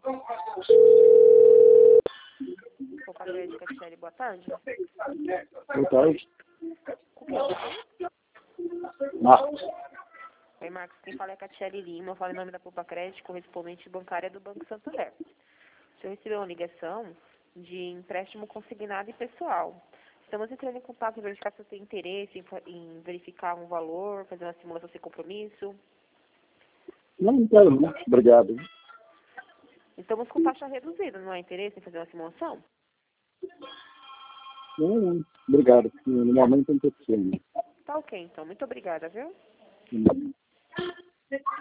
Copa Crédito, Catiele, boa tarde. Boa tarde. Com quem eu falo? Marcos. Oi, Marcos, quem fala é a Catiele Lima, eu falo em nome da Copa Crédito, correspondente bancária do Banco Santander. O senhor recebeu uma ligação de empréstimo consignado e pessoal. Estamos entrando em contato para verificar se você tem interesse em verificar um valor, fazer uma simulação sem compromisso. Não quero, não. Obrigado. Estamos com taxa reduzida, não há interesse em fazer uma simulação? Não. Obrigado. No momento não estou precisando. Tá ok, então. Muito obrigada, viu?